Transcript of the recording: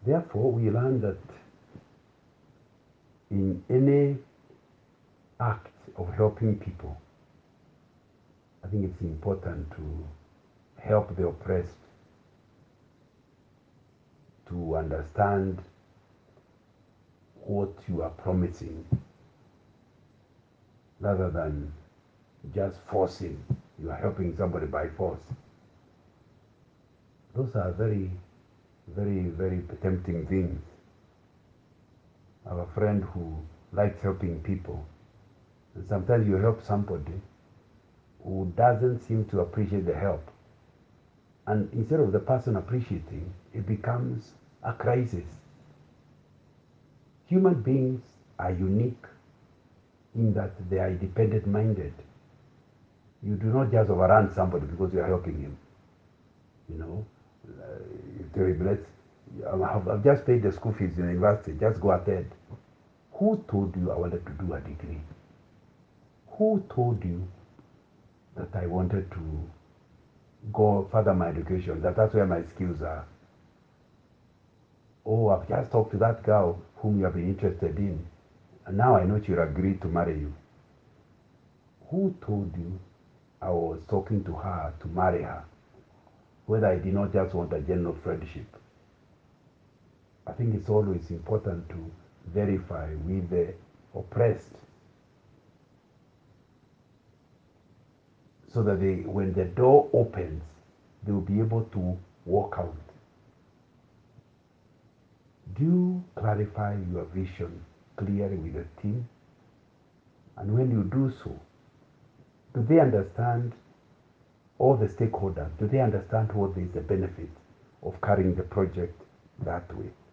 Therefore, we learn that in any act of helping people, I think it's important to help the oppressed to understand what you are promising rather than just forcing. You are helping somebody by force. Those are very, very tempting things. I have a friend who likes helping people. And sometimes you help somebody who doesn't seem to appreciate the help. And instead of the person appreciating, it becomes a crisis. Human beings are unique in that they are independent minded. You do not just overrun somebody because you are helping him. You know, I've just paid the school fees in the university, just go ahead. Who told you I wanted to do a degree? Who told you that I wanted to go further my education, that's where my skills are? Oh, I've just talked to that girl whom you have been interested in, and now I know she'll agree to marry you. Who told you I was talking to her to marry her, whether I did not just want a general friendship? I think it's always important to verify with the oppressed so that when the door opens, they will be able to walk out. Do you clarify your vision clearly with the team? And when you do so, do they understand, all the stakeholders, do they understand what is the benefit of carrying the project that way?